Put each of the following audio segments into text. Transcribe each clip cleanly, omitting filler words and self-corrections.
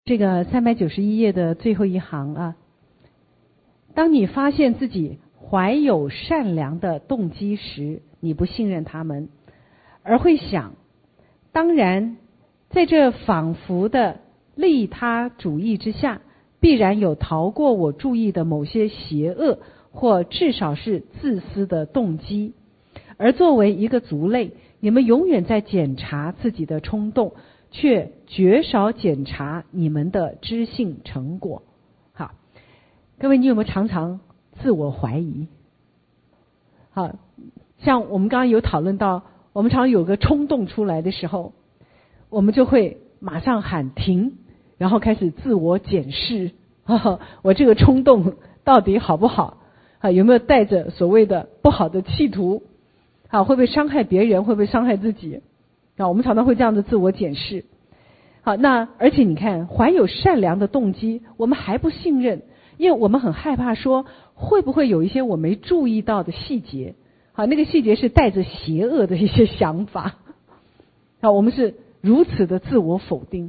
这个391页的最后一行啊，当你发现自己怀有善良的动机时，你不信任他们，而会想，当然在这仿佛的利他主义之下，必然有逃过我注意的某些邪恶或至少是自私的动机。而作为一个族类，你们永远在检查自己的冲动，却绝少检查你们的知性成果。好，各位，你有没有常常自我怀疑？好，像我们刚刚有讨论到，我们常常有个冲动出来的时候，我们就会马上喊停，然后开始自我检视，我这个冲动到底好不好？有没有带着所谓的不好的企图？会不会伤害别人？会不会伤害自己？我们常常会这样的自我检视。好，那而且你看，怀有善良的动机，我们还不信任，因为我们很害怕说会不会有一些我没注意到的细节。好，那个细节是带着邪恶的一些想法。好，我们是如此的自我否定。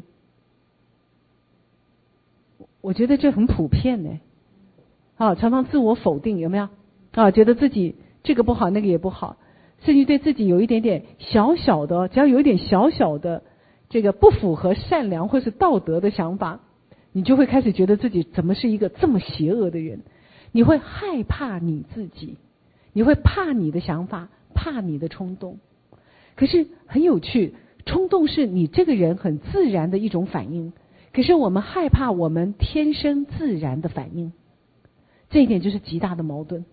我觉得这很普遍呢。常常自我否定，有没有？觉得自己这个不好，那个也不好。甚至对自己有一点点小小的，只要有一点小小的这个不符合善良或是道德的想法，你就会开始觉得自己怎么是一个这么邪恶的人。你会害怕你自己，你会怕你的想法，怕你的冲动。可是很有趣，冲动是你这个人很自然的一种反应，可是我们害怕我们天生自然的反应，这一点就是极大的矛盾。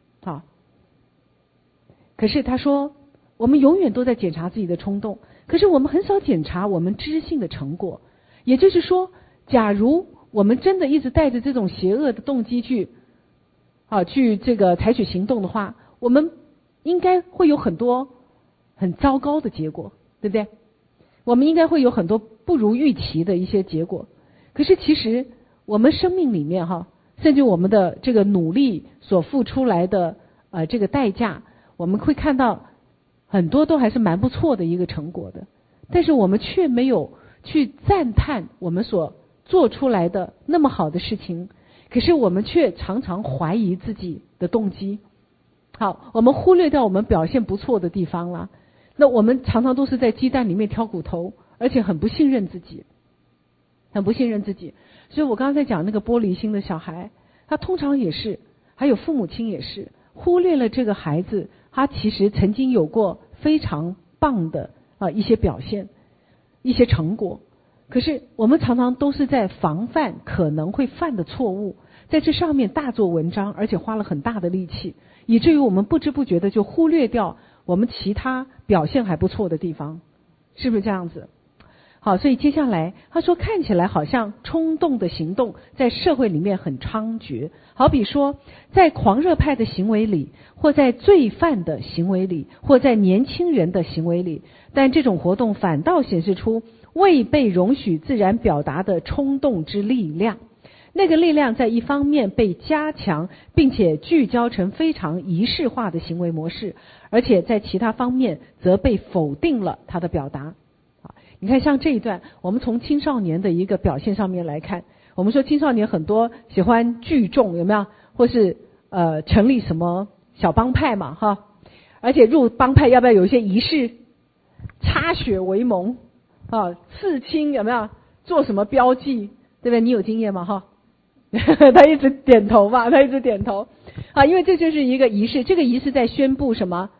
可是他说，我们永远都在检查自己的冲动，可是我们很少检查我们知性的成果。也就是说，假如我们真的一直带着这种邪恶的动机去这个采取行动的话，我们应该会有很多很糟糕的结果，对不对？我们应该会有很多不如预期的一些结果。可是其实我们生命里面甚至我们的这个努力所付出来的这个代价，我们会看到很多都还是蛮不错的一个成果的，但是我们却没有去赞叹我们所做出来的那么好的事情，可是我们却常常怀疑自己的动机。好，我们忽略掉我们表现不错的地方了，那我们常常都是在鸡蛋里面挑骨头，而且很不信任自己，很不信任自己。所以我刚刚在讲那个玻璃心的小孩，他通常也是，还有父母亲也是忽略了这个孩子他其实曾经有过非常棒的一些表现，一些成果。可是我们常常都是在防范可能会犯的错误，在这上面大做文章，而且花了很大的力气，以至于我们不知不觉的就忽略掉我们其他表现还不错的地方，是不是这样子？好，所以接下来他说，看起来好像冲动的行动在社会里面很猖獗，好比说在狂热派的行为里，或在罪犯的行为里，或在年轻人的行为里，但这种活动反倒显示出未被容许自然表达的冲动之力量。那个力量在一方面被加强，并且聚焦成非常仪式化的行为模式，而且在其他方面则被否定了它的表达。你看像这一段，我们从青少年的一个表现上面来看，我们说青少年很多喜欢聚众，有没有？或是成立什么小帮派嘛，而且入帮派要不要有一些仪式？擦血为盟刺青，有没有？做什么标记，对不对？你有经验吗？他一直点头吧，他一直点头因为这就是一个仪式。这个仪式在宣布什么？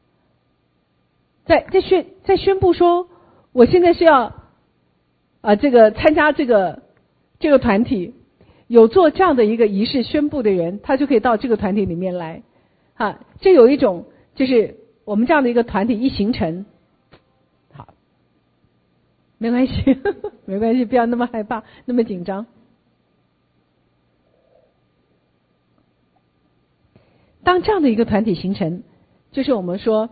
在宣布说，我现在是要这个参加这个团体，有做这样的一个仪式宣布的人，他就可以到这个团体里面来这有一种就是我们这样的一个团体一形成，好，没关系没关系，不要那么害怕，那么紧张。当这样的一个团体形成，就是我们说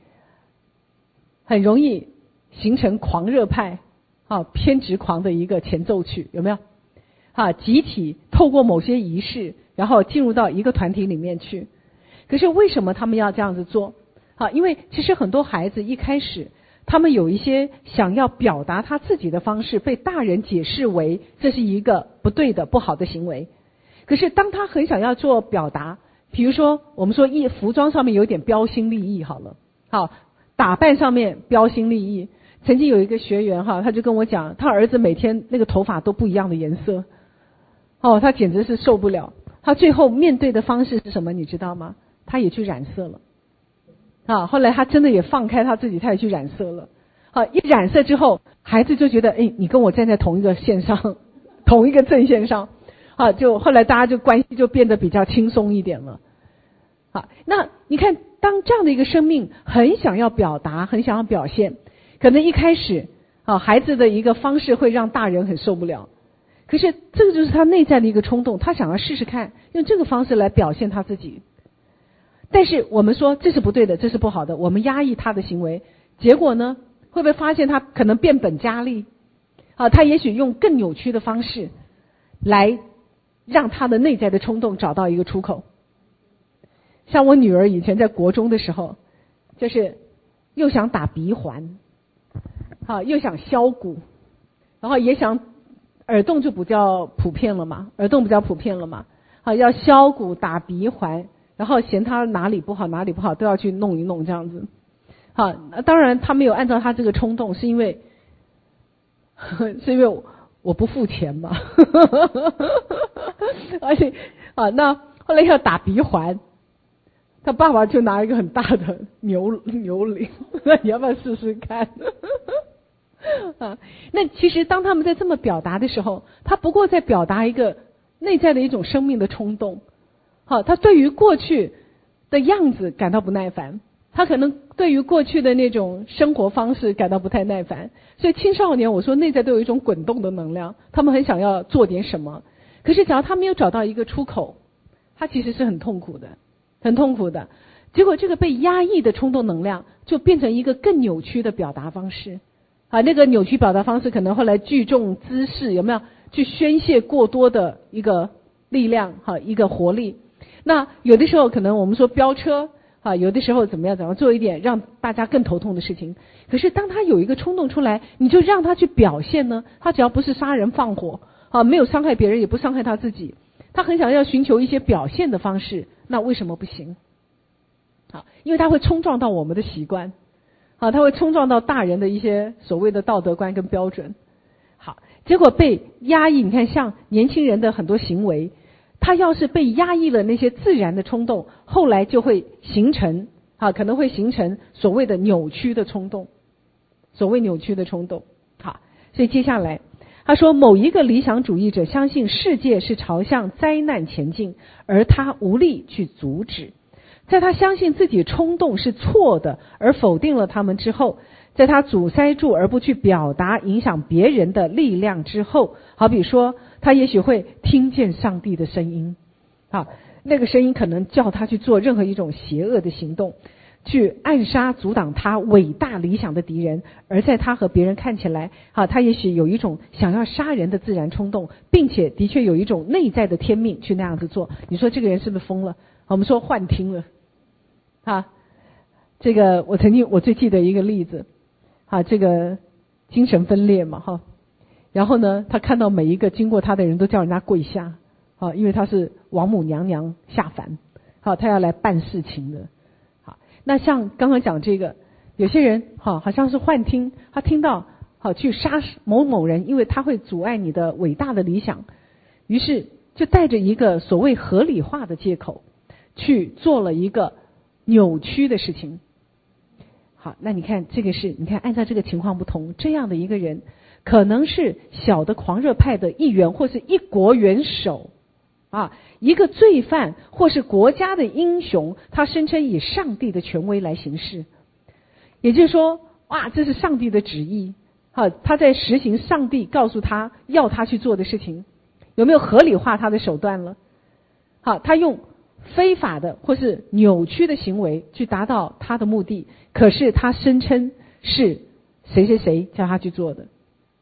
很容易形成狂热派偏执狂的一个前奏曲，有没有？集体透过某些仪式，然后进入到一个团体里面去。可是为什么他们要这样子做？因为其实很多孩子一开始他们有一些想要表达他自己的方式，被大人解释为这是一个不对的、不好的行为。可是当他很想要做表达，比如说我们说服装上面有点标新立异好了，好，打扮上面标新立异。曾经有一个学员他就跟我讲，他儿子每天那个头发都不一样的颜色，他简直是受不了。他最后面对的方式是什么你知道吗？他也去染色了。后来他真的也放开他自己，他也去染色了。一染色之后，孩子就觉得你跟我站在同一个线上，同一个阵线上。就后来大家就关系就变得比较轻松一点了。那你看，当这样的一个生命很想要表达，很想要表现，可能一开始孩子的一个方式会让大人很受不了，可是这个就是他内在的一个冲动，他想要试试看用这个方式来表现他自己。但是我们说这是不对的，这是不好的，我们压抑他的行为，结果呢，会不会发现他可能变本加厉？他也许用更扭曲的方式来让他的内在的冲动找到一个出口。像我女儿以前在国中的时候，就是又想打鼻环，又想削骨，然后也想耳洞就比较普遍了嘛，要削骨打鼻环，然后嫌他哪里不好都要去弄一弄这样子。当然他没有按照他这个冲动，是因为我不付钱嘛。而且那后来要打鼻环，他爸爸就拿一个很大的牛铃，那你要不要试试看？那其实当他们在这么表达的时候，他不过在表达一个内在的一种生命的冲动。他对于过去的样子感到不耐烦，他可能对于过去的那种生活方式感到不太耐烦。所以青少年我说内在都有一种滚动的能量，他们很想要做点什么，可是只要他没有找到一个出口，他其实是很痛苦的。结果这个被压抑的冲动能量就变成一个更扭曲的表达方式。那个扭曲表达方式可能后来聚众滋事，有没有去宣泄过多的一个力量，一个活力。那有的时候可能我们说飙车，有的时候怎么样做一点让大家更头痛的事情。可是当他有一个冲动出来，你就让他去表现呢，他只要不是杀人放火，没有伤害别人也不伤害他自己，他很想要寻求一些表现的方式，那为什么不行？因为他会冲撞到我们的习惯，他会冲撞到大人的一些所谓的道德观跟标准。结果被压抑，你看像年轻人的很多行为，他要是被压抑了那些自然的冲动，后来就会形成可能会形成所谓的扭曲的冲动。所以接下来他说，某一个理想主义者相信世界是朝向灾难前进，而他无力去阻止。在他相信自己冲动是错的而否定了他们之后，在他阻塞住而不去表达影响别人的力量之后，好比说他也许会听见上帝的声音，那个声音可能叫他去做任何一种邪恶的行动，去暗杀阻挡他伟大理想的敌人。而在他和别人看起来他也许有一种想要杀人的自然冲动，并且的确有一种内在的天命去那样子做。你说这个人是不是疯了？我们说幻听了。这个我最记得一个例子，这个精神分裂嘛，然后呢，他看到每一个经过他的人都叫人家跪下，因为他是王母娘娘下凡，他要来办事情的。那像刚刚讲这个，有些人好像是幻听，他听到去杀某某人，因为他会阻碍你的伟大的理想，于是就带着一个所谓合理化的借口去做了一个扭曲的事情。那你看这个你看按照这个情况不同，这样的一个人可能是小的狂热派的一员，或是一国元首一个罪犯，或是国家的英雄，他声称以上帝的权威来行事。也就是说这是上帝的旨意，他在实行上帝告诉他要他去做的事情。有没有合理化他的手段了？他用非法的或是扭曲的行为去达到他的目的，可是他声称是谁谁谁叫他去做的。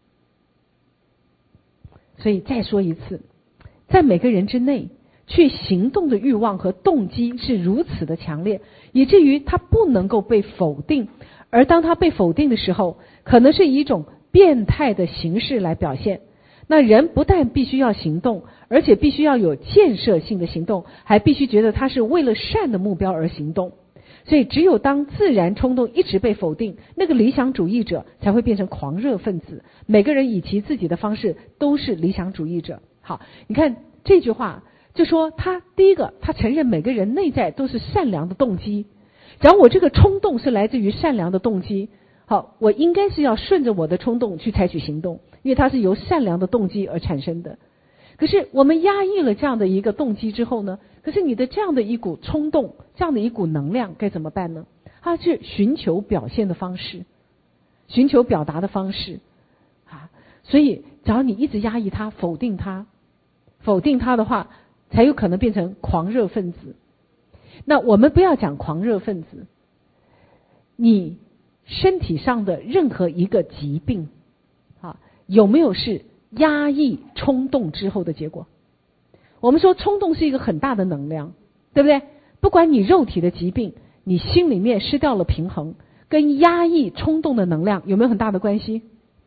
所以再说一次，在每个人之内去行动的欲望和动机是如此的强烈，以至于他不能够被否定， 而当他被否定的时候，可能是以一种变态的形式来表现。那人不但必须要行动，而且必须要有建设性的行动，还必须觉得他是为了善的目标而行动。所以只有当自然冲动一直被否定，那个理想主义者才会变成狂热分子。每个人以其自己的方式都是理想主义者。好，你看这句话就说他第一个，他承认每个人内在都是善良的动机。只要我这个冲动是来自于善良的动机，好，我应该是要顺着我的冲动去采取行动，因为它是由善良的动机而产生的。可是我们压抑了这样的一个动机之后呢，可是你的这样的一股冲动，这样的一股能量该怎么办呢？它是寻求表现的方式，寻求表达的方式啊。所以只要你一直压抑它，否定它的话，才有可能变成狂热分子。那我们不要讲狂热分子，你身体上的任何一个疾病啊，有没有是压抑冲动之后的结果？我们说冲动是一个很大的能量，对不对？不管你肉体的疾病，你心里面失掉了平衡，跟压抑冲动的能量有没有很大的关系？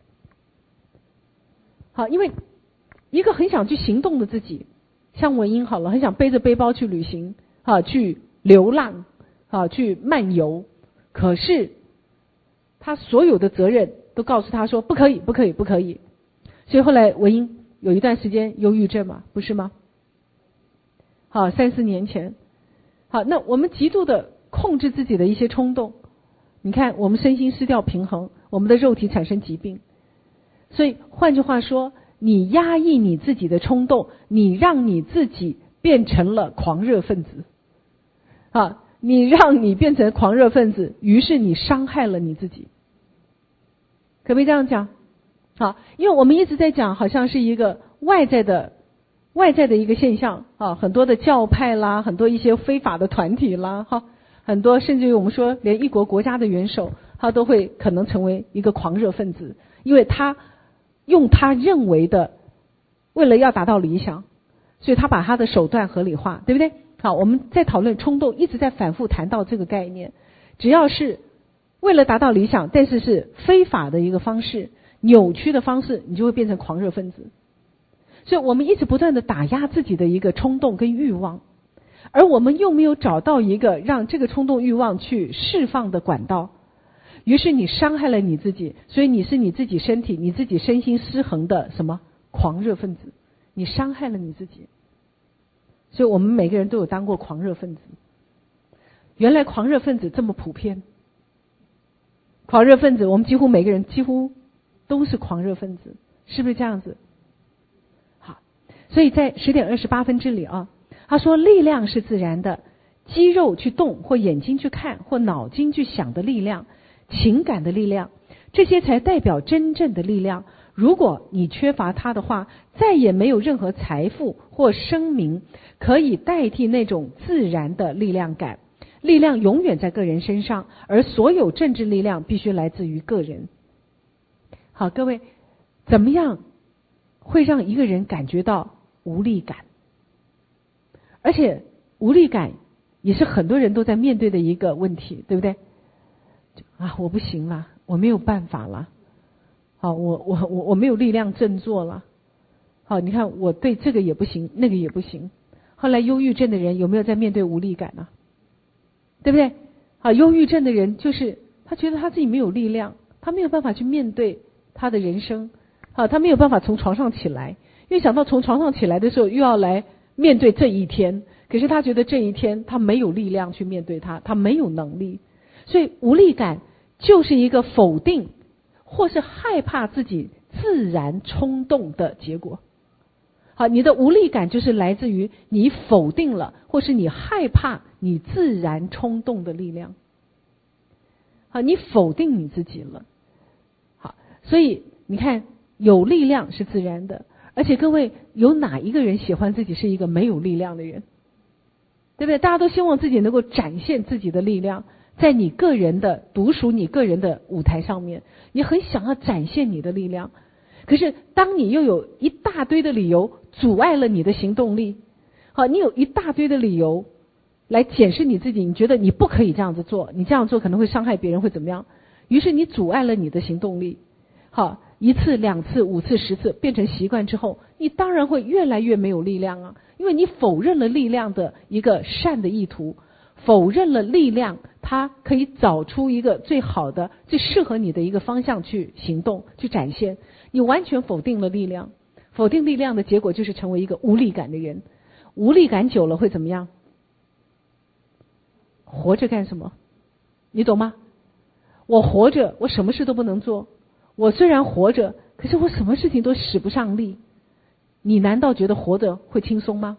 好，因为一个很想去行动的自己，像文英好了，很想背着背包去旅行啊，去流浪啊，去漫游，可是他所有的责任都告诉他说不可以，不可以，不可以。所以后来文英有一段时间忧郁症嘛，不是吗？好，3-4年前。好，那我们极度的控制自己的一些冲动，你看我们身心失掉平衡，我们的肉体产生疾病。所以换句话说，你压抑你自己的冲动，你让你自己变成了狂热分子啊，你让你变成狂热分子，于是你伤害了你自己。可不可以这样讲？好，因为我们一直在讲好像是一个外在的一个现象啊，很多的教派啦，很多一些非法的团体啦，哈，很多甚至于我们说连一国国家的元首，他都会可能成为一个狂热分子，因为他用他认为的，为了要达到理想，所以他把他的手段合理化，对不对？好，我们在讨论冲动，一直在反复谈到这个概念，只要是为了达到理想，但是是非法的一个方式，扭曲的方式，你就会变成狂热分子。所以我们一直不断的打压自己的一个冲动跟欲望，而我们又没有找到一个让这个冲动欲望去释放的管道，于是你伤害了你自己，所以你是你自己身体，你自己身心失衡的什么狂热分子，你伤害了你自己。所以我们每个人都有当过狂热分子。原来狂热分子这么普遍，狂热分子我们几乎每个人几乎都是狂热分子，是不是这样子？好，所以在10点28分之里啊，他说力量是自然的，肌肉去动或眼睛去看或脑筋去想的力量，情感的力量，这些才代表真正的力量。如果你缺乏它的话，再也没有任何财富或声名可以代替那种自然的力量感。力量永远在个人身上，而所有政治力量必须来自于个人。好，各位，怎么样会让一个人感觉到无力感？而且无力感也是很多人都在面对的一个问题，对不对？啊，我不行了，我没有办法了。好，我没有力量振作了。好，你看我对这个也不行，那个也不行。后来忧郁症的人有没有在面对无力感呢？对不对？好，忧郁症的人就是他觉得他自己没有力量，他没有办法去面对他的人生。好，他没有办法从床上起来，因为想到从床上起来的时候又要来面对这一天，可是他觉得这一天他没有力量去面对他，他没有能力。所以无力感就是一个否定或是害怕自己自然冲动的结果。好，你的无力感就是来自于你否定了或是你害怕你自然冲动的力量。好，你否定你自己了。好，所以你看有力量是自然的，而且各位有哪一个人喜欢自己是一个没有力量的人？对不对？大家都希望自己能够展现自己的力量，在你个人的独属你个人的舞台上面，你很想要展现你的力量。可是当你又有一大堆的理由阻碍了你的行动力，好，你有一大堆的理由来检视你自己，你觉得你不可以这样子做，你这样做可能会伤害别人，会怎么样？ 于是你阻碍了你的行动力。好，1次、2次、5次、10次变成习惯之后，你当然会越来越没有力量啊，因为你否认了力量的一个善的意图，否认了力量它可以找出一个最好的、最适合你的一个方向去行动、去展现。你完全否定了力量，否定力量的结果就是成为一个无力感的人。无力感久了会怎么样？活着干什么？你懂吗？我活着，我什么事都不能做。我虽然活着，可是我什么事情都使不上力。你难道觉得活着会轻松吗？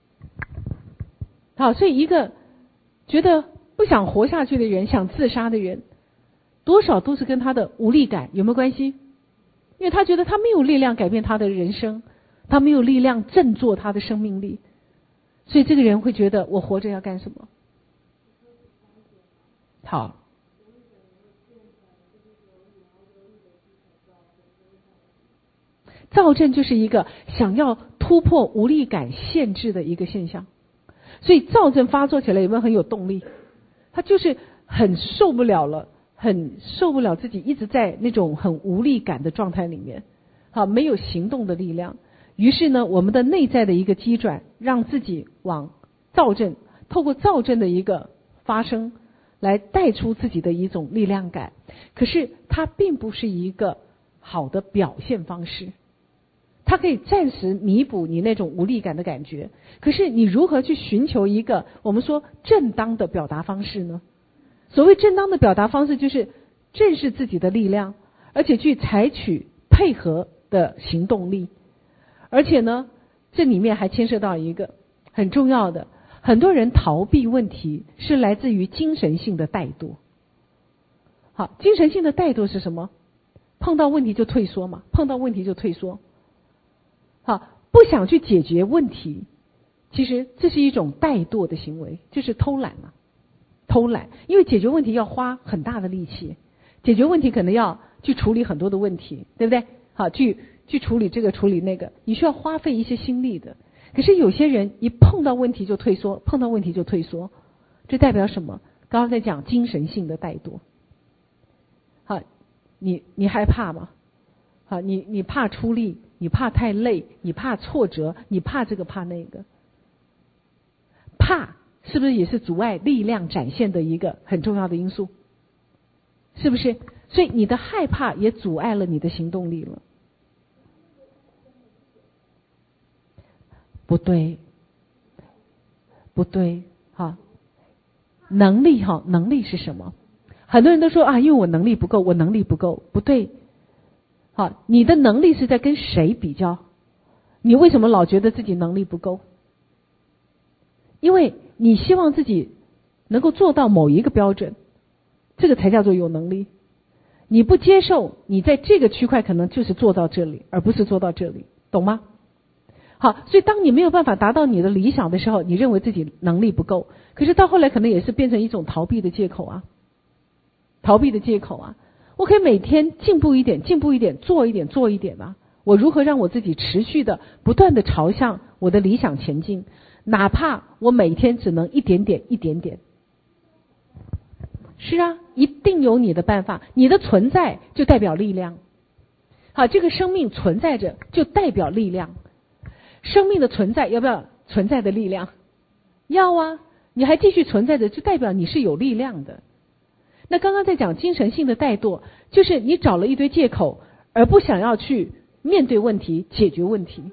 好，所以一个觉得不想活下去的人，想自杀的人，多少都是跟他的无力感有没有关系？因为他觉得他没有力量改变他的人生，他没有力量振作他的生命力，所以这个人会觉得我活着要干什么？好，躁症就是一个想要突破无力感限制的一个现象。所以躁症发作起来有没有很有动力？他就是很受不了了，很受不了自己一直在那种很无力感的状态里面，好，没有行动的力量。于是呢，我们的内在的一个机转，让自己往躁症，透过躁症的一个发生，来带出自己的一种力量感。可是它并不是一个好的表现方式，它可以暂时弥补你那种无力感的感觉。可是你如何去寻求一个我们说正当的表达方式呢？所谓正当的表达方式，就是正视自己的力量，而且去采取配合的行动力。而且呢，这里面还牵涉到一个很重要的，很多人逃避问题是来自于精神性的怠惰。好，精神性的怠惰是什么？碰到问题就退缩嘛，碰到问题就退缩。好，不想去解决问题，其实这是一种怠惰的行为，就是偷懒嘛。偷懒，因为解决问题要花很大的力气，解决问题可能要去处理很多的问题，对不对？好，去处理这个处理那个，你需要花费一些心力的。可是有些人一碰到问题就退缩，碰到问题就退缩，这代表什么？刚刚在讲精神性的怠惰。好，你害怕吗？好，你怕出力，你怕太累，你怕挫折，你怕这个怕那个。怕是不是也是阻碍力量展现的一个很重要的因素？是不是？所以你的害怕也阻碍了你的行动力了。不对，不对，哈，能力哈，能力是什么？很多人都说啊，因为我能力不够，我能力不够，不对。好，你的能力是在跟谁比较？你为什么老觉得自己能力不够？因为你希望自己能够做到某一个标准，这个才叫做有能力。你不接受你在这个区块可能就是做到这里，而不是做到这里，懂吗？好，所以当你没有办法达到你的理想的时候，你认为自己能力不够，可是到后来可能也是变成一种逃避的借口啊，逃避的借口啊。我可以每天进步一点，进步一点，做一点，做一点啊。我如何让我自己持续的不断的朝向我的理想前进，哪怕我每天只能一点点一点点。是啊，一定有你的办法，你的存在就代表力量。好，这个生命存在着就代表力量。生命的存在要不要存在的力量？要啊，你还继续存在着就代表你是有力量的。那刚刚在讲精神性的怠惰，就是你找了一堆借口，而不想要去面对问题，解决问题。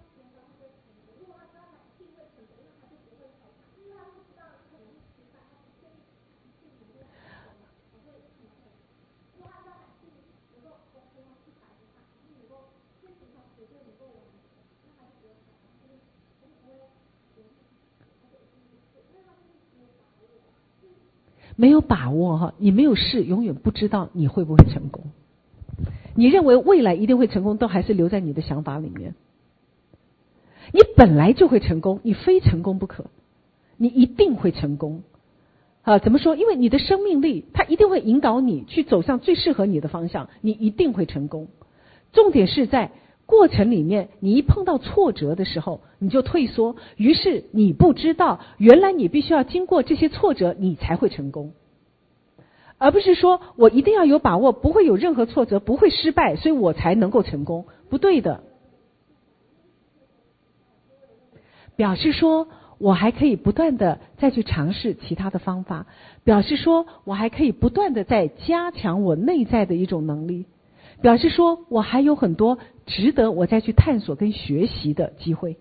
没有把握哈，你没有试，永远不知道你会不会成功。你认为未来一定会成功，都还是留在你的想法里面。你本来就会成功，你非成功不可，你一定会成功。啊，怎么说？因为你的生命力，它一定会引导你去走向最适合你的方向，你一定会成功。重点是在过程里面，你一碰到挫折的时候，你就退缩，于是你不知道，原来你必须要经过这些挫折，你才会成功。 而不是说我一定要有把握，不会有任何挫折，不会失败，所以我才能够成功。不对的。表示说我还可以不断的再去尝试其他的方法，表示说我还可以不断的再加强我内在的一种能力，表示说我还有很多值得我再去探索跟学习的机会。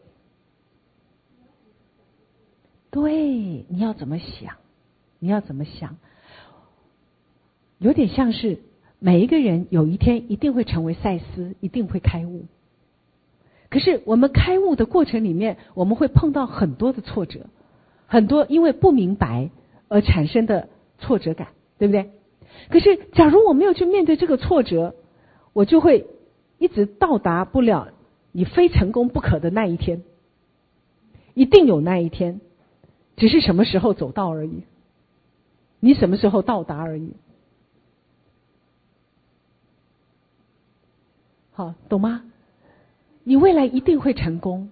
对，你要怎么想？你要怎么想？有点像是每一个人有一天一定会成为赛斯，一定会开悟。可是我们开悟的过程里面，我们会碰到很多的挫折，很多因为不明白而产生的挫折感，对不对？可是假如我没有去面对这个挫折，我就会一直到达不了你非成功不可的那一天。一定有那一天，只是什么时候走到而已，你什么时候到达而已。好，懂吗？你未来一定会成功，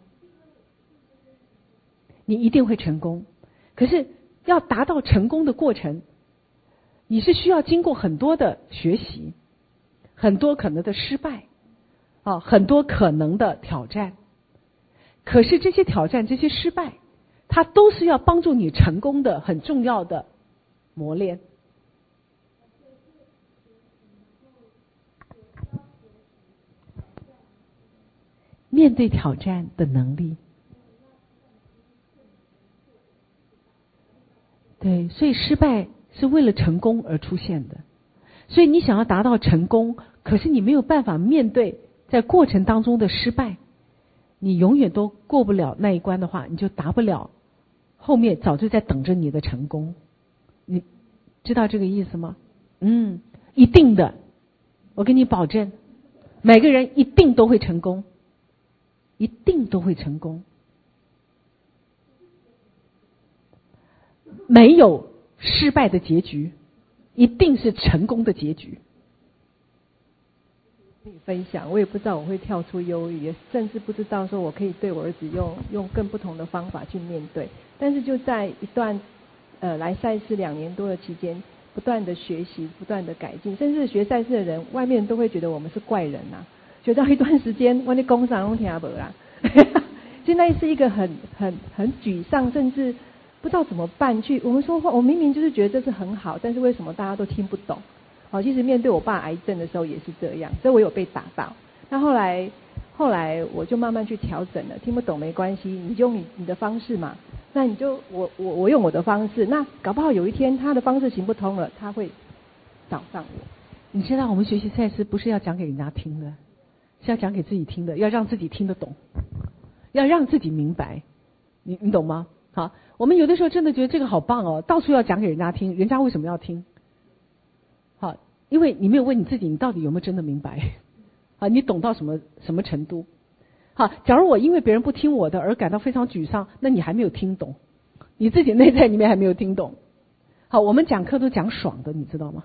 你一定会成功。可是要达到成功的过程，你是需要经过很多的学习，很多可能的失败，很多可能的挑战。可是这些挑战、这些失败，它都是要帮助你成功的很重要的磨练。面对挑战的能力。对，所以失败是为了成功而出现的。所以你想要达到成功，可是你没有办法面对在过程当中的失败，你永远都过不了那一关的话，你就达不了后面早就在等着你的成功。你知道这个意思吗？一定的，我跟你保证，每个人一定都会成功，一定都会成功。没有失败的结局，一定是成功的结局。 分享，我也不知道我会跳出忧郁，也甚至不知道说我可以对我儿子用更不同的方法去面对。但是就在一段来赛事2年多的期间，不断的学习，不断的改进，甚至学赛事的人，外面都会觉得我们是怪人啊。学到一段时间，我的工厂都听不啦。现在是一个很沮丧，甚至不知道怎么办去。我们说话，我明明就是觉得这是很好，但是为什么大家都听不懂？其实面对我爸癌症的时候也是这样，所以我有被打到。那后来我就慢慢去调整了，听不懂没关系，你就用你的方式嘛。那你就我用我的方式，那搞不好有一天他的方式行不通了，他会找上我。 你知道我们学习赛事不是要讲给人家听的，是要讲给自己听的，要让自己听得懂，要让自己明白。你懂吗？好，我们有的时候真的觉得这个好棒哦，到处要讲给人家听，人家为什么要听？好，因为你没有问你自己，你到底有没有真的明白？啊，你懂到什么程度？好，假如我因为别人不听我的而感到非常沮丧，那你还没有听懂，你自己内在里面还没有听懂。好，我们讲课都讲爽的，你知道吗？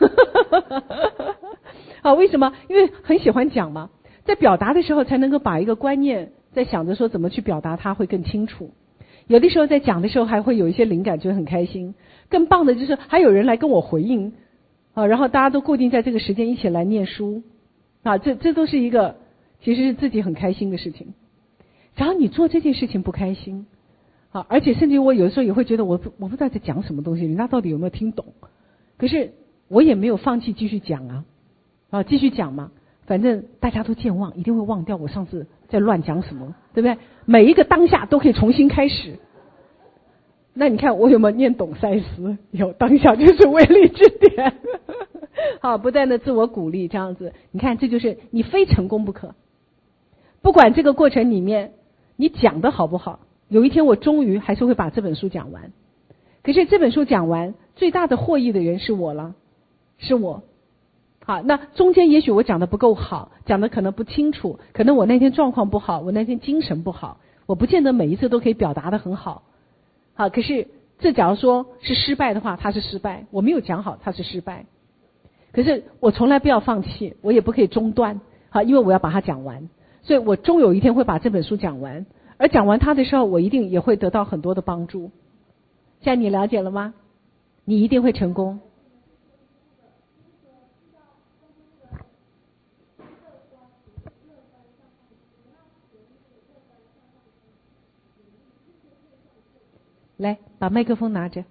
好，为什么？因为很喜欢讲嘛，在表达的时候才能够把一个观念在想着说怎么去表达它会更清楚。有的时候在讲的时候还会有一些灵感，觉得很开心。更棒的就是还有人来跟我回应，然后大家都固定在这个时间一起来念书，这都是一个其实是自己很开心的事情。只要你做这件事情不开心，而且甚至我有的时候也会觉得我不知道在讲什么东西，人家到底有没有听懂？可是我也没有放弃继续讲继续讲嘛，反正大家都健忘，一定会忘掉我上次在乱讲什么，对不对？每一个当下都可以重新开始。那你看我有没有念懂赛斯？有，当下就是威力之点。好，不断的自我鼓励，这样子，你看这就是你非成功不可。不管这个过程里面你讲的好不好，有一天我终于还是会把这本书讲完。可是这本书讲完，最大的获益的人是我了，是我。好，那中间也许我讲的不够好，讲的可能不清楚，可能我那天状况不好，我那天精神不好，我不见得每一次都可以表达的很好。好，可是这假如说是失败的话，它是失败，我没有讲好，它是失败。可是我从来不要放弃，我也不可以中断，好，因为我要把它讲完，所以我终有一天会把这本书讲完，而讲完它的时候，我一定也会得到很多的帮助。现在你了解了吗？你一定会成功， 来，把麦克风拿着。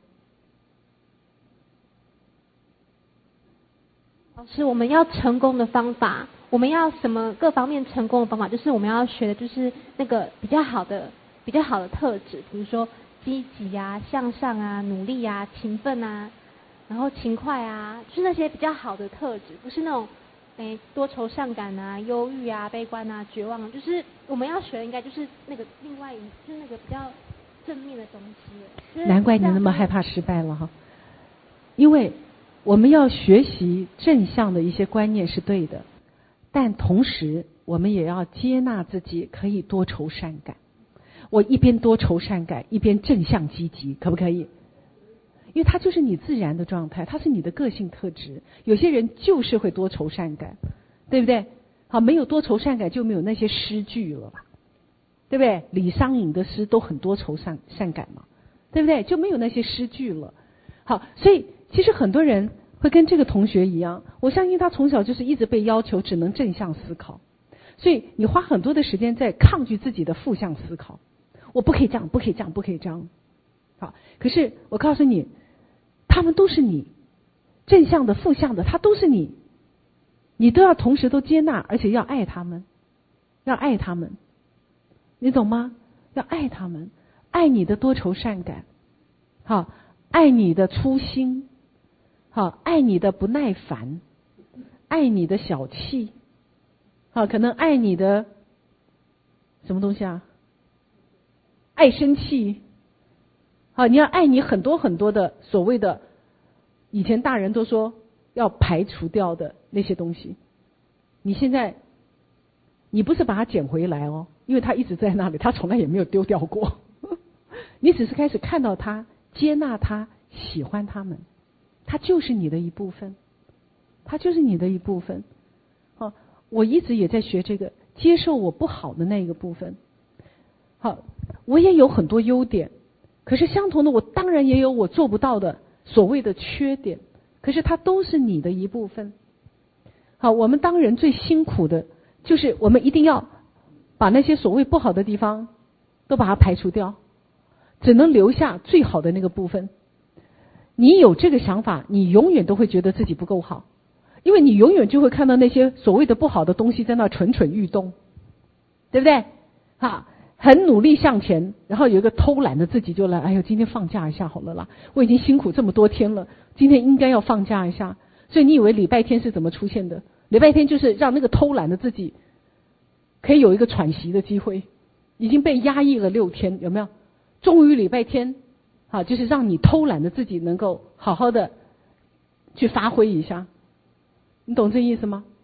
老师，我们要成功的方法，我们要什么各方面成功的方法？就是我们要学的就是那个比较好的特质，比如说积极啊、向上啊、努力啊、勤奋啊，然后勤快啊，就是那些比较好的特质，不是那种多愁善感啊、忧郁啊、悲观啊、绝望，就是我们要学的应该就是那个另外就是那个比较正面的东西。 难怪你那么害怕失败了哈，因为我们要学习正向的一些观念是对的，但同时我们也要接纳自己可以多愁善感。我一边多愁善感，一边正向积极，可不可以？因为它就是你自然的状态，它是你的个性特质。有些人就是会多愁善感，对不对？好，没有多愁善感就没有那些诗句了吧，对不对？李商隐的诗都很多愁善感嘛，对不对？就没有那些诗句了。好，所以其实很多人会跟这个同学一样，我相信他从小就是一直被要求只能正向思考，所以你花很多的时间在抗拒自己的负向思考。我不可以这样，不可以这样，不可以这样。好，可是我告诉你，他们都是你，正向的、负向的，他都是你，你都要同时都接纳，而且要爱他们，要爱他们，你懂吗？要爱他们，爱你的多愁善感，好，爱你的粗心，好，爱你的不耐烦，爱你的小气，好，可能爱你的什么东西啊？爱生气，好，你要爱你很多很多的所谓的以前大人都说要排除掉的那些东西，你现在你不是把它捡回来哦，因为它一直在那里，它从来也没有丢掉过你只是开始看到它，接纳它，喜欢它们，它就是你的一部分，它就是你的一部分。好，我一直也在学这个，接受我不好的那一个部分。好，我也有很多优点，可是相同的，我当然也有我做不到的所谓的缺点，可是它都是你的一部分。好，我们当人最辛苦的就是我们一定要把那些所谓不好的地方都把它排除掉，只能留下最好的那个部分。你有这个想法，你永远都会觉得自己不够好，因为你永远就会看到那些所谓的不好的东西在那蠢蠢欲动，对不对？好，很努力向前，然后有一个偷懒的自己就来，哎呦，今天放假一下好了啦，我已经辛苦这么多天了，今天应该要放假一下。所以你以为礼拜天是怎么出现的？礼拜天就是让那个偷懒的自己可以有一个喘息的机会，已经被压抑了6天，有没有？终于礼拜天啊，就是让你偷懒的自己能够好好的去发挥一下，你懂这意思吗？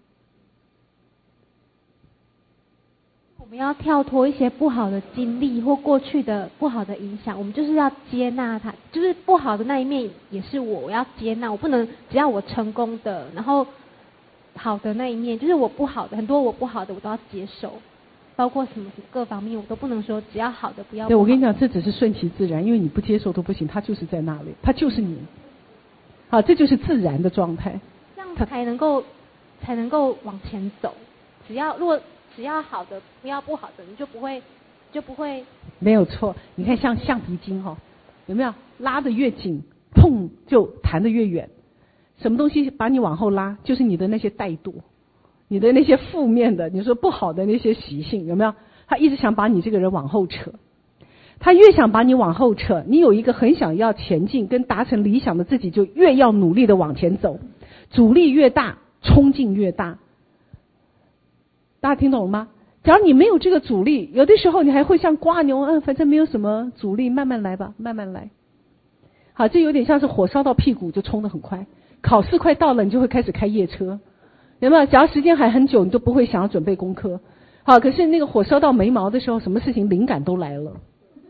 我们要跳脱一些不好的经历或过去的不好的影响，我们就是要接纳它，就是不好的那一面也是我要接纳，我不能只要我成功的，然后好的那一面就是我不好的，很多我不好的我都要接受，包括什么各方面我都不能说只要好的不要不好的。 对，我跟你讲，这只是顺其自然，因为你不接受都不行，它就是在那里，它就是你。好，这就是自然的状态， 这样才能够往前走。只要好的，不要不好的，你就不会。 没有错，你看像橡皮筋哈，有没有拉得越紧，碰就弹得越远。什么东西把你往后拉，就是你的那些怠惰，你的那些负面的，你说不好的那些习性，有没有？他一直想把你这个人往后扯，他越想把你往后扯，你有一个很想要前进跟达成理想的自己，就越要努力的往前走，阻力越大，冲劲越大。大家听懂了吗？假如你没有这个阻力，有的时候你还会像瓜牛，反正没有什么阻力，慢慢来吧，慢慢来。好，这有点像是火烧到屁股就冲得很快，考试快到了你就会开始开夜车，有没有？假如时间还很久，你都不会想要准备功课。好，可是那个火烧到眉毛的时候，什么事情灵感都来了，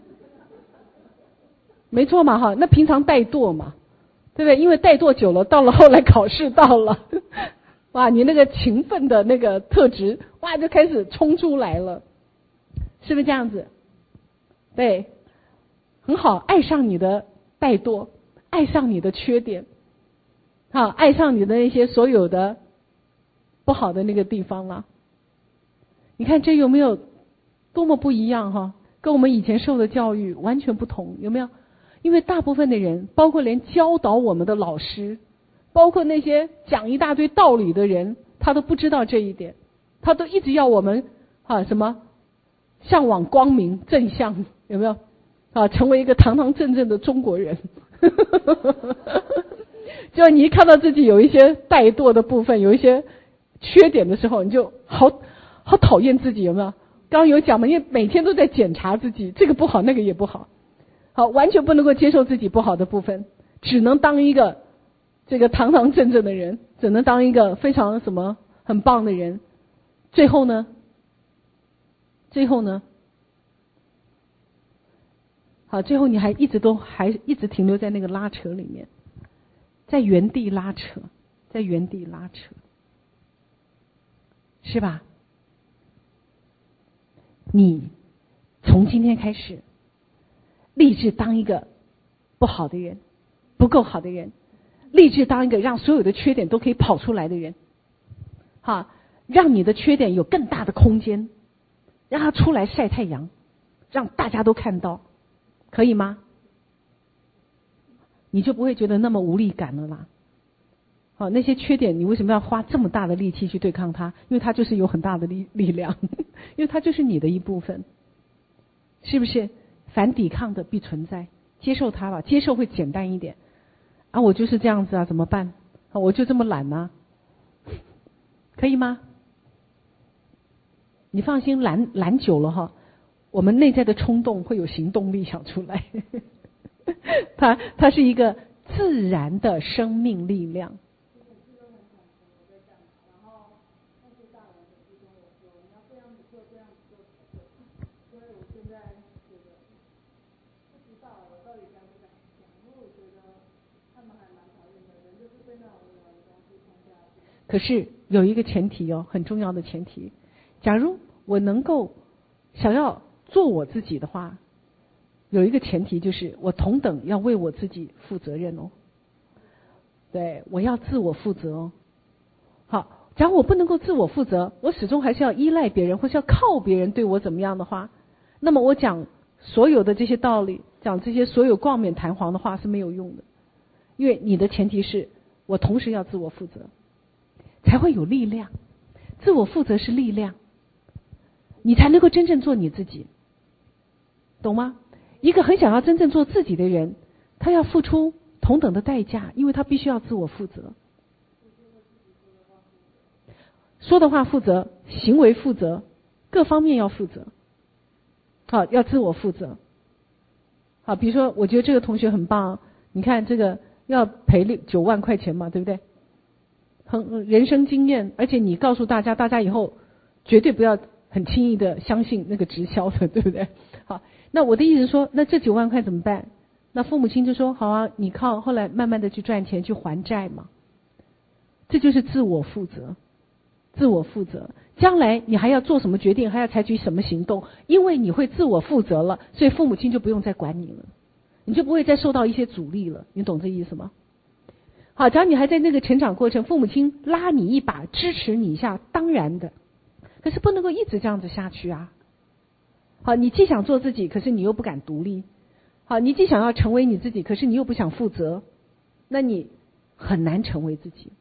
没错嘛，哈，那平常怠惰嘛，对不对？因为怠惰久了，到了后来考试到了。哇，你那个勤奋的那个特质，哇，就开始冲出来了，是不是这样子？对，很好，爱上你的怠惰，爱上你的缺点，好，爱上你的那些所有的不好的那个地方了。你看这有没有多么不一样哈？跟我们以前受的教育完全不同，有没有？ 因为大部分的人，包括连教导我们的老师，包括那些讲一大堆道理的人，他都不知道这一点，他都一直要我们什么向往光明正向，有没有成为一个堂堂正正的中国人。就你一看到自己有一些怠惰的部分，有一些缺点的时候，你就好讨厌自己，有没有？刚刚有讲嘛，因为每天都在检查自己，这个不好那个也不好，完全不能够接受自己不好的部分，只能当一个这个堂堂正正的人，只能当一个非常很棒的人。最后呢，最后你还一直停留在那个拉扯里面，在原地拉扯，是吧？你从今天开始立志当一个不好的人，不够好的人，立志当一个让所有的缺点都可以跑出来的人，让你的缺点有更大的空间，让它出来晒太阳，让大家都看到，可以吗？你就不会觉得那么无力感了啦。那些缺点你为什么要花这么大的力气去对抗它？因为它就是有很大的力量，因为它就是你的一部分，是不是？凡抵抗的必存在，接受它吧，接受会简单一点。我就是这样子怎么办？我就这么懒啊，可以吗？你放心，懒久了我们内在的冲动会有行动力想出来。它是一个自然的生命力量。可是有一个前提很重要的前提，假如我能够想要做我自己的话，有一个前提就是我同等要为我自己负责任对，我要自我负责好，假如我不能够自我负责，我始终还是要依赖别人，或是要靠别人对我怎么样的话，那么我讲所有的这些道理，讲这些所有冠冕堂皇的话是没有用的，因为你的前提是我同时要自我负责，才会有力量。自我负责是力量，你才能够真正做你自己，懂吗？一个很想要真正做自己的人，他要付出同等的代价，因为他必须要自我负责。说的话负责，行为负责，各方面要负责。要自我负责。比如说我觉得这个同学很棒，你看这个要赔9万块钱嘛，对不对？人生经验，而且你告诉大家以后绝对不要很轻易的相信那个直销的，对不对？好，那我的意思是说，那这9万块怎么办？那父母亲就说好啊，你靠后来慢慢的去赚钱去还债嘛。这就是自我负责。自我负责，将来你还要做什么决定，还要采取什么行动，因为你会自我负责了，所以父母亲就不用再管你了，你就不会再受到一些阻力了，你懂这意思吗？好，只要你还在那个成长过程，父母亲拉你一把，支持你一下，当然的，可是不能够一直这样子下去啊。好，你既想做自己，可是你又不敢独立。好，你既想要成为你自己，可是你又不想负责，那你很难成为自己。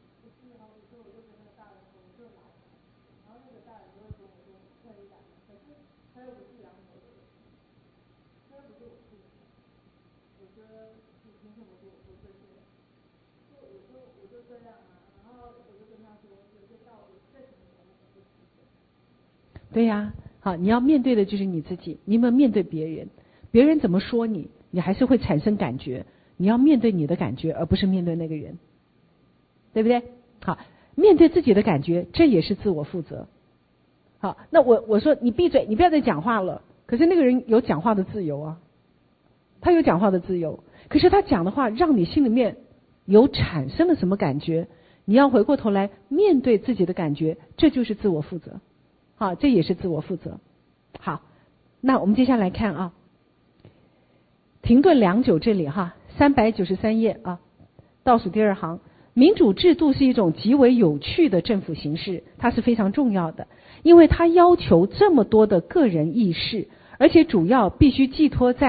对呀，好，你要面对的就是你自己，你有没有面对别人？别人怎么说你，你还是会产生感觉，你要面对你的感觉，而不是面对那个人，对不对？好，面对自己的感觉，这也是自我负责。好，那我说你闭嘴，你不要再讲话了。可是那个人有讲话的自由啊，他有讲话的自由，可是他讲的话让你心里面有产生了什么感觉，你要回过头来面对自己的感觉，这就是自我负责。好，这也是自我负责。好，那我们接下来看啊，停顿良久这里393页倒数第2行，民主制度是一种极为有趣的政府形式，它是非常重要的，因为它要求这么多的个人意识，而且主要必须寄托在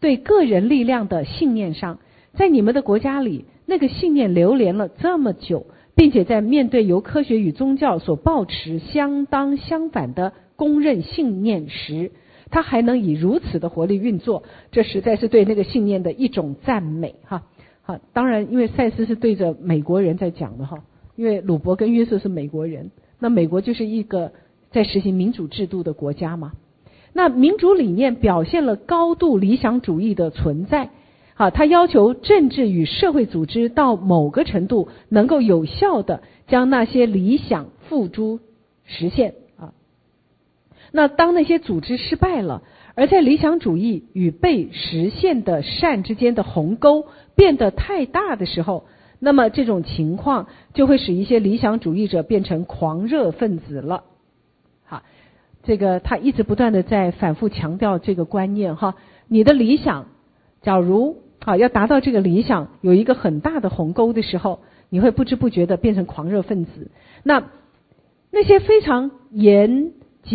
对个人力量的信念上，在你们的国家里，那个信念流连了这么久，并且在面对由科学与宗教所抱持相当相反的公认信念时，他还能以如此的活力运作，这实在是对那个信念的一种赞美哈。好，当然因为赛斯是对着美国人在讲的哈，因为鲁伯跟约瑟是美国人，那美国就是一个在实行民主制度的国家嘛。那民主理念表现了高度理想主义的存在，好，他要求政治与社会组织到某个程度能够有效的将那些理想付诸实现啊。那当那些组织失败了，而在理想主义与被实现的善之间的鸿沟变得太大的时候，那么这种情况就会使一些理想主义者变成狂热分子了。好，这个他一直不断的在反复强调这个观念哈，你的理想，假如要达到这个理想有一个很大的鸿沟的时候，你会不知不觉的变成狂热分子。那些非常严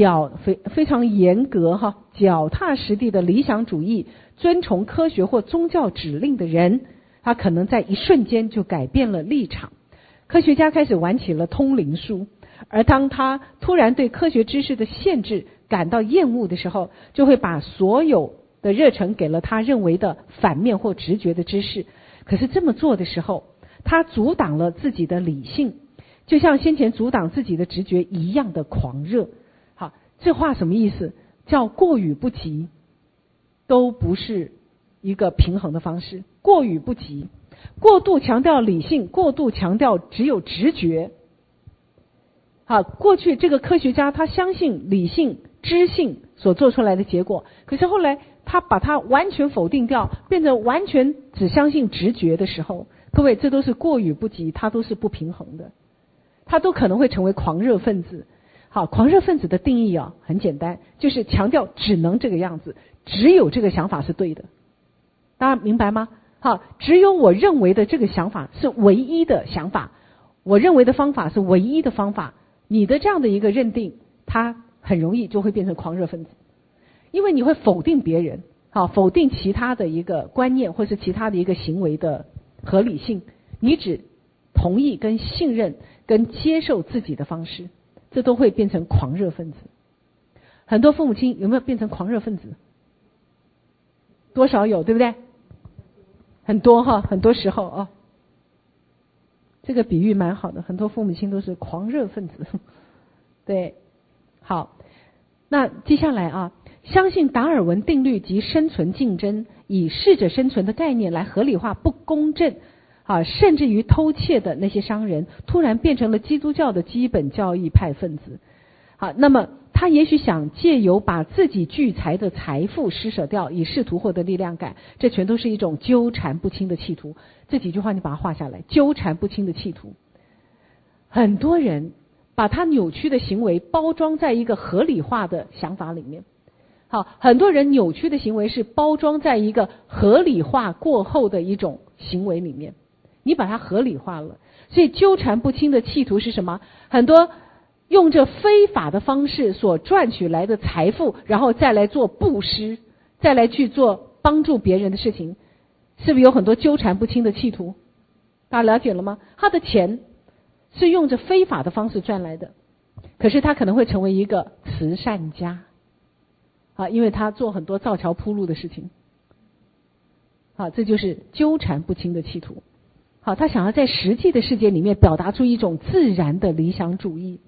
格脚踏实地的理想主义，遵从科学或宗教指令的人，他可能在一瞬间就改变了立场。科学家开始玩起了通灵术，而当他突然对科学知识的限制感到厌恶的时候，就会把所有的热忱给了他认为的反面或直觉的知识。可是这么做的时候，他阻挡了自己的理性，就像先前阻挡自己的直觉一样的狂热。好，这话什么意思？叫过与不及都不是一个平衡的方式。过与不及，过度强调理性，过度强调只有直觉。好，过去这个科学家他相信理性知性所做出来的结果，可是后来他把它完全否定掉，变成完全只相信直觉的时候，各位，这都是过与不及，它都是不平衡的，它都可能会成为狂热分子。好，狂热分子的定义很简单，就是强调只能这个样子，只有这个想法是对的。大家明白吗？好，只有我认为的这个想法是唯一的想法，我认为的方法是唯一的方法。你的这样的一个认定，它很容易就会变成狂热分子，因为你会否定别人，否定其他的一个观念或是其他的一个行为的合理性，你只同意跟信任跟接受自己的方式，这都会变成狂热分子。很多父母亲有没有变成狂热分子？多少有，对不对？很多很多时候这个比喻蛮好的，很多父母亲都是狂热分子。对，好，那接下来相信达尔文定律及生存竞争，以适者生存的概念来合理化不公正甚至于偷窃的那些商人，突然变成了基督教的基本教义派分子。好，那么他也许想借由把自己聚财的财富施舍掉，以试图获得力量感，这全都是一种纠缠不清的企图。这几句话你把它画下来，纠缠不清的企图。很多人把他扭曲的行为包装在一个合理化的想法里面。好，很多人扭曲的行为是包装在一个合理化过后的一种行为里面，你把它合理化了。所以纠缠不清的企图是什么？很多用着非法的方式所赚取来的财富，然后再来做布施，再来去做帮助别人的事情，是不是有很多纠缠不清的企图？大家了解了吗？他的钱是用着非法的方式赚来的，可是他可能会成为一个慈善家因为他做很多造桥铺路的事情。好，这就是纠缠不清的企图。好，他想要在实际的世界里面表达出一种自然的理想主义。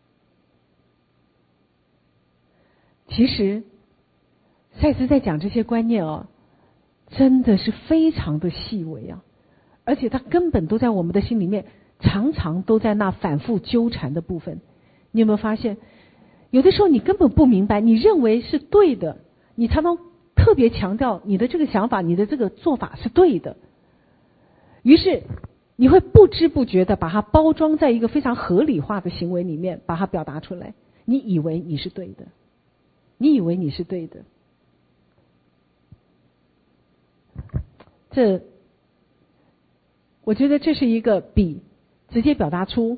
其实赛斯在讲这些观念真的是非常的细微而且他根本都在我们的心里面，常常都在那反复纠缠的部分。你有没有发现，有的时候你根本不明白，你认为是对的，你常常特别强调你的这个想法，你的这个做法是对的，于是你会不知不觉的把它包装在一个非常合理化的行为里面，把它表达出来，你以为你是对的，你以为你是对的。我觉得这是一个比直接表达出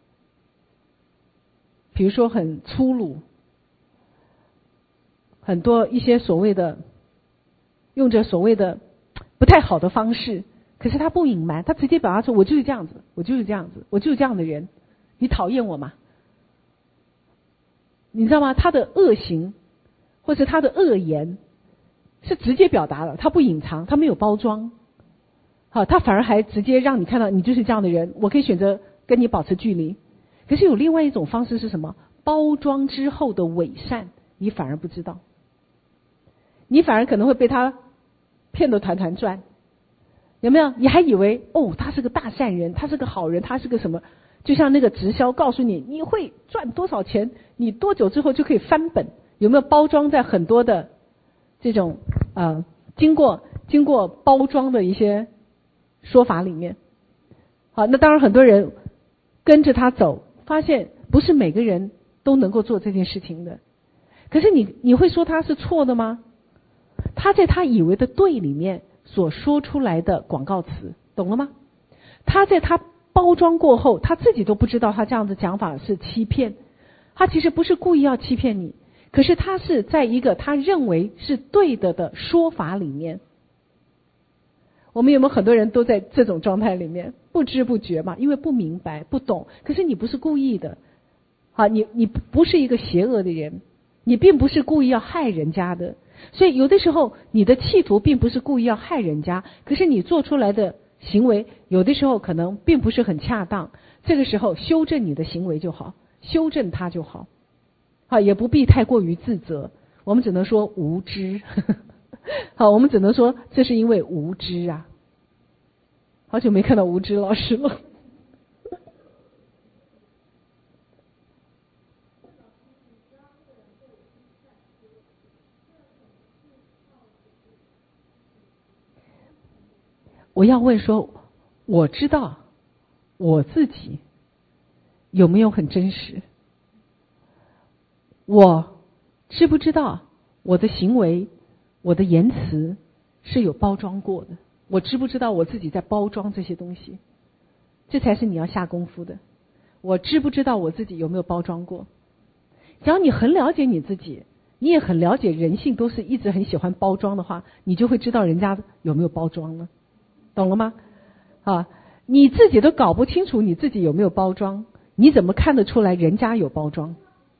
比如说很粗鲁，很多一些所谓的用着所谓的不太好的方式，可是他不隐瞒，他直接表达说我就是这样子，我就是这样子，我就是这样的人，你讨厌我吗？你知道吗？他的恶行或者他的恶言是直接表达了，他不隐藏，他没有包装，好，他反而还直接让你看到你就是这样的人，我可以选择跟你保持距离。可是有另外一种方式是什么？包装之后的伪善，你反而不知道，你反而可能会被他骗得团团转，有没有？你还以为他是个大善人，他是个好人，他是个什么？就像那个直销告诉你你会赚多少钱，你多久之后就可以翻本，有没有包装在很多的这种经过包装的一些说法里面？好，那当然很多人跟着他走，发现不是每个人都能够做这件事情的。可是你会说他是错的吗？他在他以为的对里面所说出来的广告词，懂了吗？他在他包装过后，他自己都不知道他这样的讲法是欺骗，他其实不是故意要欺骗你，可是他是在一个他认为是对的说法里面。我们有没有很多人都在这种状态里面，不知不觉嘛，因为不明白不懂，可是你不是故意的，好，你不是一个邪恶的人，你并不是故意要害人家的，所以有的时候你的企图并不是故意要害人家，可是你做出来的行为有的时候可能并不是很恰当，这个时候修正你的行为就好，修正它就好，好，也不必太过于自责，我们只能说无知好，我们只能说这是因为无知啊。好久没看到无知老师了我要问说，我知道我自己有没有很真实？我知不知道我的行为、我的言辞是有包装过的？我知不知道我自己在包装这些东西？这才是你要下功夫的。我知不知道我自己有没有包装过？只要你很了解你自己，你也很了解人性都是一直很喜欢包装的话，你就会知道人家有没有包装了。懂了吗？啊，你自己都搞不清楚你自己有没有包装，你怎么看得出来人家有包装？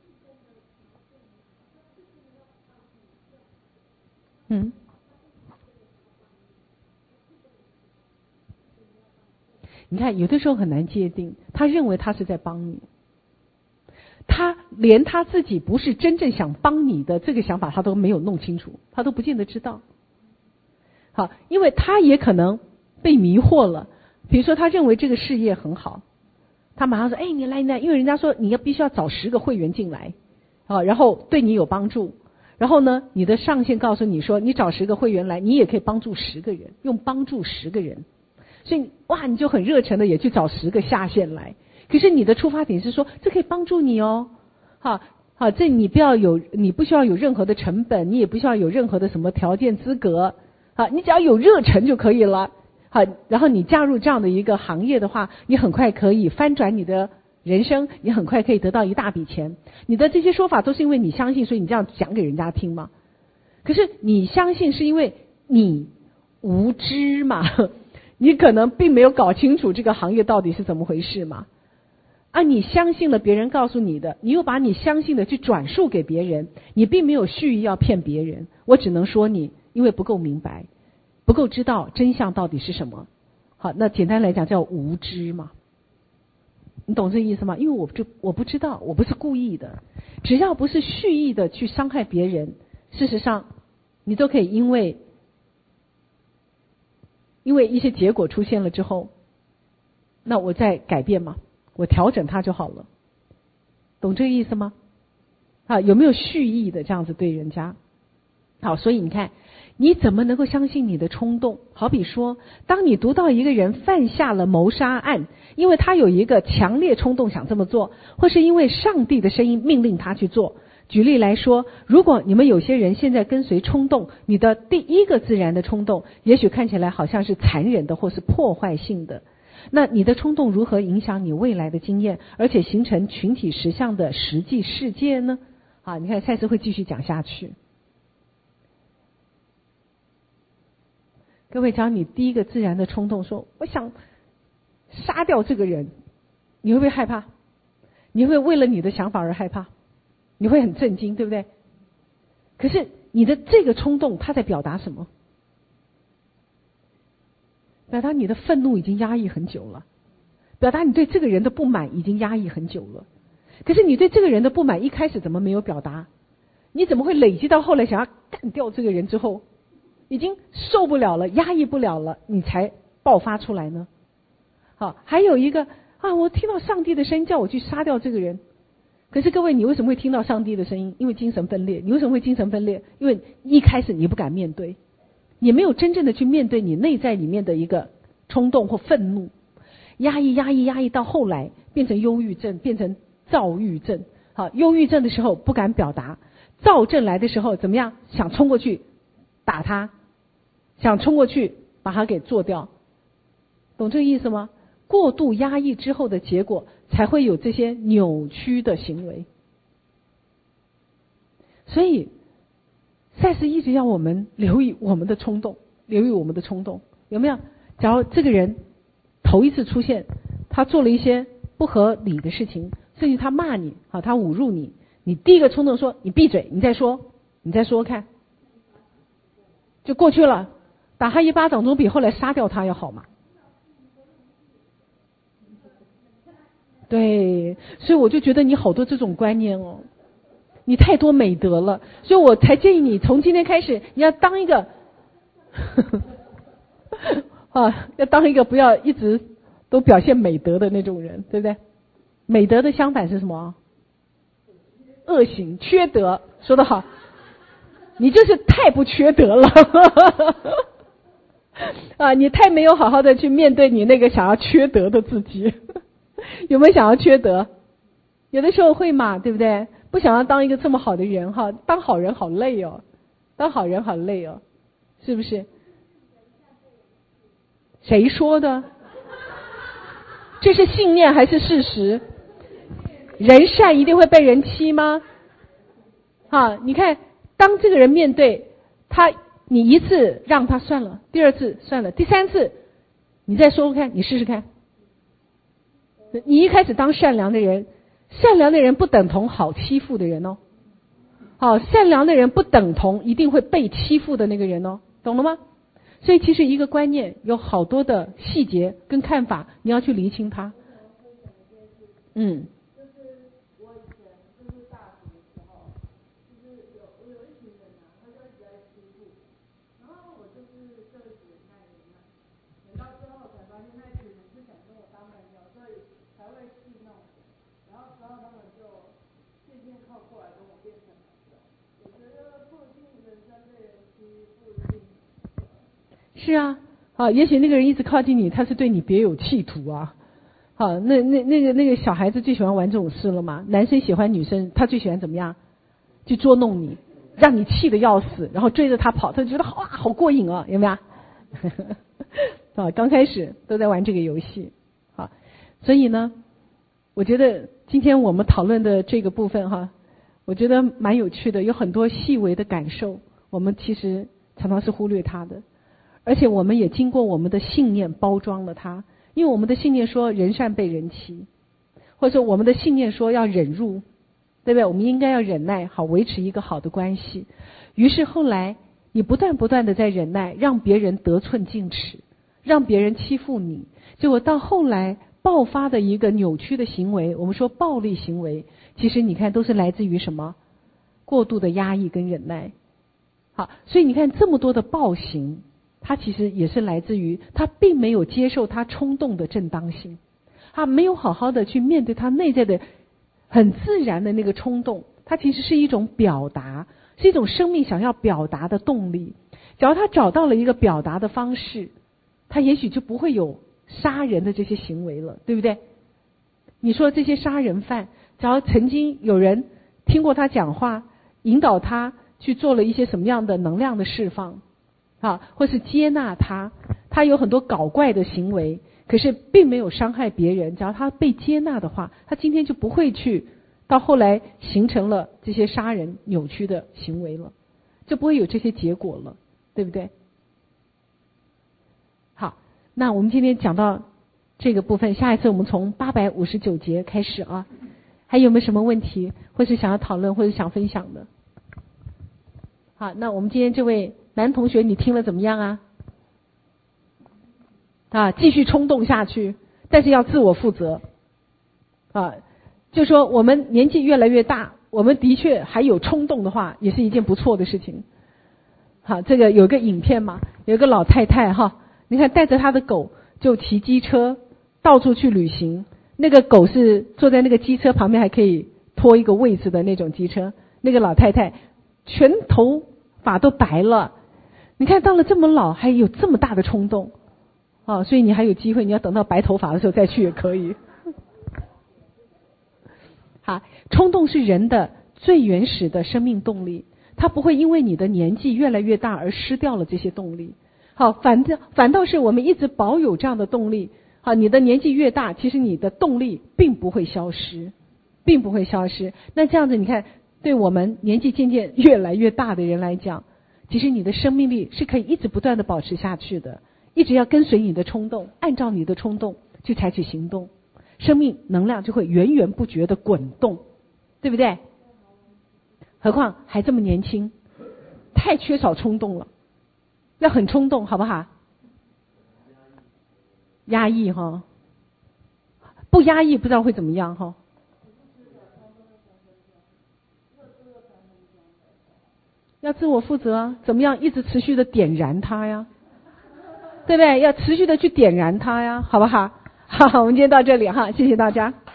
你看有的时候很难界定，他认为他是在帮你，他连他自己不是真正想帮你的这个想法他都没有弄清楚，他都不见得知道。好，因为他也可能被迷惑了，比如说他认为这个事业很好，他马上说你来，因为人家说你必须要找10个会员进来，然后对你有帮助，然后呢你的上线告诉你说你找10个会员来，你也可以帮助10个人，用帮助10个人，所以哇你就很热忱的也去找10个下线来，可是你的出发点是说这可以帮助你哦，好，这你不需要有任何的成本，你也不需要有任何的什么条件资格，好，你只要有热忱就可以了。好，然后你加入这样的一个行业的话，你很快可以翻转你的人生，你很快可以得到一大笔钱。你的这些说法都是因为你相信，所以你这样讲给人家听吗？可是你相信是因为你无知嘛，你可能并没有搞清楚这个行业到底是怎么回事嘛。你相信了别人告诉你的，你又把你相信的去转述给别人，你并没有蓄意要骗别人，我只能说你因为不够明白，不够知道真相到底是什么。好，那简单来讲叫无知嘛，你懂这意思吗？因为我不知道，我不是故意的，只要不是蓄意的去伤害别人，事实上你都可以因为一些结果出现了之后，那我再改变嘛，我调整它就好了，懂这个意思吗？有没有蓄意的这样子对人家？好，所以你看你怎么能够相信你的冲动？好比说当你读到一个人犯下了谋杀案，因为他有一个强烈冲动想这么做，或是因为上帝的声音命令他去做。举例来说，如果你们有些人现在跟随冲动，你的第一个自然的冲动也许看起来好像是残忍的或是破坏性的，那你的冲动如何影响你未来的经验，而且形成群体实相的实际世界呢？你看赛斯会继续讲下去。 各位，只要你第一个自然的冲动说我想杀掉这个人，你会不会害怕？你会为了你的想法而害怕？你会很震惊，对不对？可是你的这个冲动它在表达什么？表达你的愤怒已经压抑很久了，表达你对这个人的不满已经压抑很久了。可是你对这个人的不满一开始怎么没有表达？你怎么会累积到后来想要干掉这个人之后，已经受不了了，压抑不了了，你才爆发出来呢？好，还有一个我听到上帝的声音叫我去杀掉这个人。可是各位，你为什么会听到上帝的声音？因为精神分裂。你为什么会精神分裂？因为一开始你不敢面对，你没有真正的去面对你内在里面的一个冲动或愤怒，压抑到后来变成忧郁症，变成躁郁症。好，忧郁症的时候不敢表达，躁症来的时候怎么样？想冲过去打他，想冲过去把他给做掉，懂这个意思吗？过度压抑之后的结果，才会有这些扭曲的行为。所以赛斯一直要我们留意我们的冲动，留意我们的冲动，有没有？假如这个人头一次出现，他做了一些不合理的事情，甚至他骂你，他侮辱你，你第一个冲动说你闭嘴，你再说看，就过去了，打他一巴掌总比后来杀掉他要好嘛。对，所以我就觉得你好多这种观念哦，你太多美德了，所以我才建议你从今天开始，你要当一个要当一个不要一直都表现美德的那种人，对不对？美德的相反是什么？恶行、缺德。说得好，你就是太不缺德了你太没有好好的去面对你那个想要缺德的自己。有没有想要缺德？有的时候会嘛，对不对？不想要当一个这么好的人当好人好累哦，当好人好累哦，是不是？谁说的？这是信念还是事实？人善一定会被人欺吗？你看，当这个人面对他，你一次让他算了，第二次算了，第三次你再说说看，你试试看。你一开始当善良的人，善良的人不等同好欺负的人哦。善良的人不等同一定会被欺负的那个人哦，懂了吗？所以其实一个观念有好多的细节跟看法，你要去厘清它。是啊，也许那个人一直靠近你，他是对你别有企图啊。那个小孩子最喜欢玩这种事了嘛。男生喜欢女生，他最喜欢怎么样？去捉弄你，让你气得要死，然后追着他跑，他就觉得好过瘾哦，有没有？刚开始都在玩这个游戏。所以呢，我觉得今天我们讨论的这个部分我觉得蛮有趣的，有很多细微的感受，我们其实常常是忽略它的。而且我们也经过我们的信念包装了它，因为我们的信念说人善被人欺，或者说我们的信念说要忍辱，对不对？我们应该要忍耐，好维持一个好的关系。于是后来你不断的在忍耐，让别人得寸进尺，让别人欺负你，结果到后来爆发的一个扭曲的行为，我们说暴力行为，其实你看都是来自于什么？过度的压抑跟忍耐。好，所以你看这么多的暴行，他其实也是来自于他并没有接受他冲动的正当性，他没有好好的去面对他内在的很自然的那个冲动，它其实是一种表达，是一种生命想要表达的动力。假如他找到了一个表达的方式，他也许就不会有杀人的这些行为了，对不对？你说这些杀人犯，假如曾经有人听过他讲话，引导他去做了一些什么样的能量的释放或是接纳他有很多搞怪的行为，可是并没有伤害别人，只要他被接纳的话，他今天就不会去到后来形成了这些杀人扭曲的行为了，就不会有这些结果了，对不对？ 好，那我们今天讲到这个部分，下一次我们从859节开始啊。还有没有什么问题，或是想要讨论，或者想分享的？好，那我们今天这位男同学，你听了怎么样啊？啊，继续冲动下去，但是要自我负责。啊，就说我们年纪越来越大，我们的确还有冲动的话，也是一件不错的事情。好，这个有个影片嘛，有个老太太哈，你看带着她的狗就骑机车到处去旅行，那个狗是坐在那个机车旁边还可以拖一个位置的那种机车，那个老太太全头发都白了，你看到了这么老还有这么大的冲动啊，所以你还有机会，你要等到白头发的时候再去也可以。好，冲动是人的最原始的生命动力，它不会因为你的年纪越来越大而失掉了这些动力。好，反倒是我们一直保有这样的动力。好，你的年纪越大，其实你的动力并不会消失，并不会消失。那这样子，你看，对我们年纪渐渐越来越大的人来讲，其实你的生命力是可以一直不断的保持下去的，一直要跟随你的冲动，按照你的冲动去采取行动，生命能量就会源源不绝的滚动，对不对？何况还这么年轻，太缺少冲动了，要很冲动，好不好？压抑哈，不压抑不知道会怎么样哈。要自我负责啊，怎么样一直持续的点燃它呀，对不对？要持续的去点燃它呀，好不好？好，我们今天到这里哈，谢谢大家。